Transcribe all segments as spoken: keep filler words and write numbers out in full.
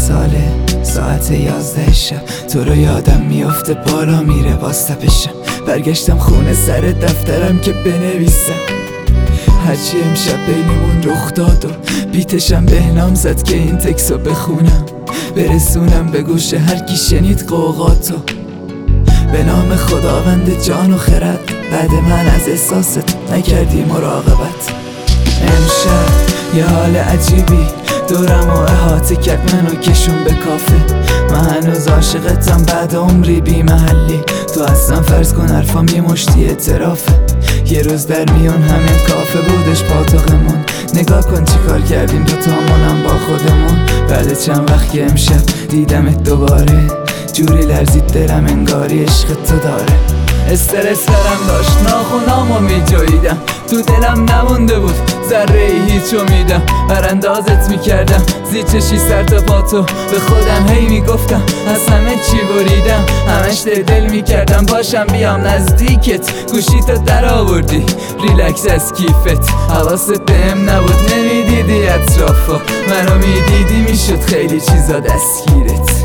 ساله ساعت یازده شب تو رو یادم میافته بالا میره واسه پشم. برگشتم خونه سر دفترم که بنویسم هرچی امشب بینمون رخ داد و بیتشم بهنام زد که این تکسو بخونم برسونم به گوش هر کی شنید قوقاتو. به نام خداوند جان و خرد بعد من از احساست نکردی مراقبت. امشب یه حال عجیبی دورم و احاطه کرد منو کشون به کافه. من هنوز عاشقتم بعد عمری بی محلی. تو اصلا فرض کن حرفام یه مشتی اعترافه. یه روز در میون همین کافه بودش پاتوقمون. نگاه کن چی کار کردیم دوتامونم با خودمون. بعد چند وقت که امشب دیدمت دوباره جوری لرزید دلم انگاری عشق تو داره. استرس برم داشت ناخونامو میجویدم تو دلم نمونده بود ذره ای هیچ امیدم. براندازت میکردم زی چشی سر تا پاتو به خودم هی میگفتم از همه چی بریدم. همش دل دل میکردم باشم بیام نزدیکت گوشی تو در آوردی ریلکس از کیفت. حواست بهم نبود نمیدیدی اطرافو منو میدیدی میشد خیلی چیزا دستگیرت.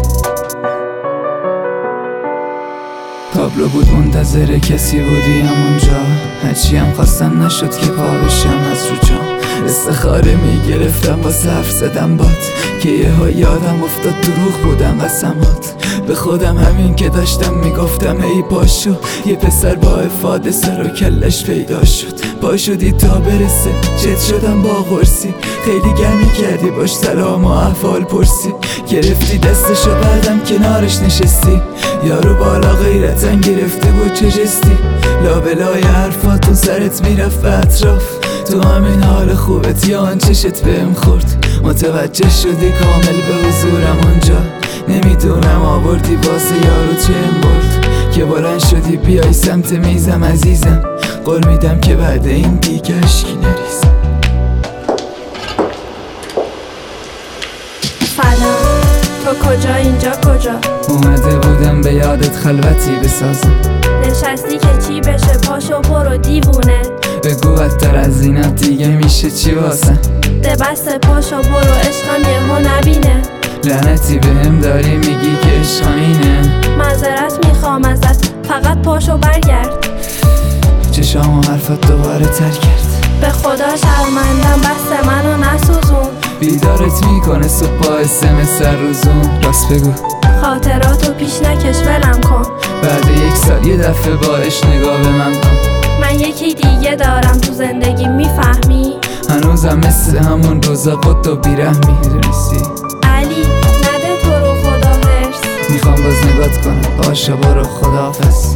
تابلو بود منتظر کسی بودی همونجا هرچی هم خواستم نشد که پا بشم از رو جام. استخاره میگرفتم واسه حرف زدم بات که یه ها یادم افتاد دروغ بودم قسمات. به خودم همین که داشتم میگفتم ای پاشو یه پسر با افاده سر و کلش پیدا شد. پا شدی تا برسه جد شدم با قرصی خیلی گرمی کردی باش سلام و احوال پرسی. گرفتی دستشو بعدم کنارش نشستی یارو بالا غیرتن گرفته بود چه جستی. لابلای حرفاتون سرت میرفت به اطراف تو همین حال خوبت یا آن چشت بهم خورد. متوجه شدی کامل به حضورم اونجا نمیدونم آوردی واسه یارو چه برد که بلند شدی بیای سمت میزم عزیزم. قول میدم که بعد این دیگه اشکی نریزم. سلام تو کجا اینجا کجا؟ اومده بودم به یادت خلوتی بسازم. نشستی که چی بشه پاشو برو دیوونه. بگو بدتر از اینات دیگه میشه چی واسم. ده بسته پاشو برو عشقم یهو نبینه. لعنتی بهم داری میگی که عشقم اینه. معذرت میخوام ازت فقط پاشو برگرد. چشام و حرفت دوباره تر کرد. به خدا شرمندم بسته منو نسوزون. بیدارت میکنه صبح با اسم سر روزون. راست بگو خاطراتو پیش نکش ولم کن. بعد یک سال یه دفعه باش نگاه به من کن. من یکی دیگه دارم تو زندگی میفهمی. هنوزم مثل همون روزا قد و بیرحمی میدونستی. علی نده تو رو خدا هرس. میخوام باز نگات کنم باشا برو خداحافظ.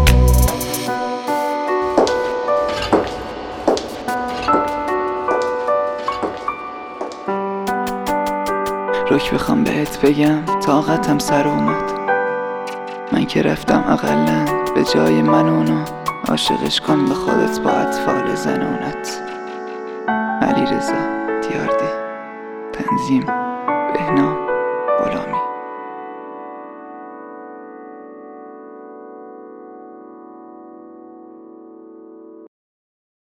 رک بخوام بهت بگم طاقتم سر اومد. من که رفتم اقلن به جای من اونو عاشقش کن به خودت با اطفال زنونت. علیرضا دیاردی تنظیم بهنام غلامی.